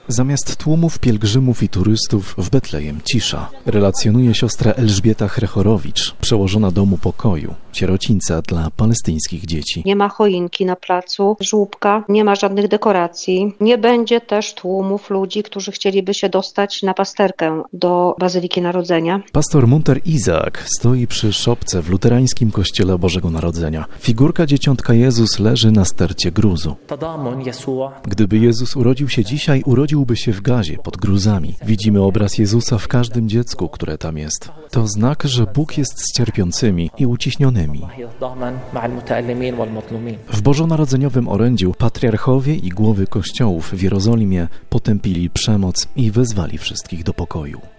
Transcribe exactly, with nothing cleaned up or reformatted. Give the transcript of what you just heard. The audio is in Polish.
Zamiast tłumów pielgrzymów i turystów w Betlejem cisza. Relacjonuje siostra Elżbieta Hrechorowicz, przełożona Domu Pokoju, sierocińca dla palestyńskich dzieci. Nie ma choinki na placu, żłóbka, nie ma żadnych dekoracji. Nie będzie też tłumów ludzi, którzy chcieliby się dostać na pasterkę do Bazyliki Narodzenia. Pastor Munter Izaak stoi przy szopce w luterańskim kościele Bożego Narodzenia. Figurka dzieciątka Jezus leży na stercie gruzu. Gdyby Jezus urodził się dzisiaj, urodziłby się w Gazie, pod gruzami. Widzimy obraz Jezusa w każdym dziecku, które tam jest. To znak, że Bóg jest z cierpiącymi i uciśnionymi. W bożonarodzeniowym orędziu patriarchowie i głowy kościołów w Jerozolimie potępili przemoc i wezwali wszystkich do pokoju.